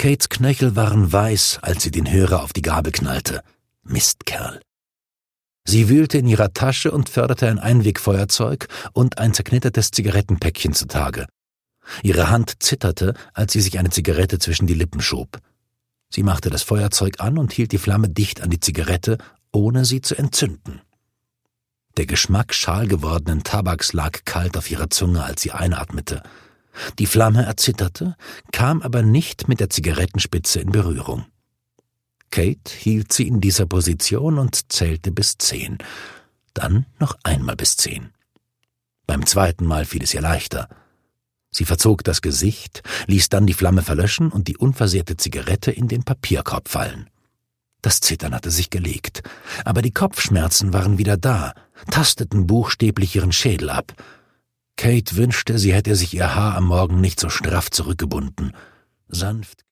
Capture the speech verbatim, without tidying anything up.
Kates Knöchel waren weiß, als sie den Hörer auf die Gabel knallte. Mistkerl. Sie wühlte in ihrer Tasche und förderte ein Einwegfeuerzeug und ein zerknittertes Zigarettenpäckchen zutage. Ihre Hand zitterte, als sie sich eine Zigarette zwischen die Lippen schob. Sie machte das Feuerzeug an und hielt die Flamme dicht an die Zigarette, ohne sie zu entzünden. Der Geschmack schal gewordenen Tabaks lag kalt auf ihrer Zunge, als sie einatmete. Die Flamme erzitterte, kam aber nicht mit der Zigarettenspitze in Berührung. Kate hielt sie in dieser Position und zählte bis zehn. Dann noch einmal bis zehn. Beim zweiten Mal fiel es ihr leichter. Sie verzog das Gesicht, ließ dann die Flamme verlöschen und die unversehrte Zigarette in den Papierkorb fallen. Das Zittern hatte sich gelegt, aber die Kopfschmerzen waren wieder da, tasteten buchstäblich ihren Schädel ab. Kate wünschte, sie hätte sich ihr Haar am Morgen nicht so straff zurückgebunden. Sanft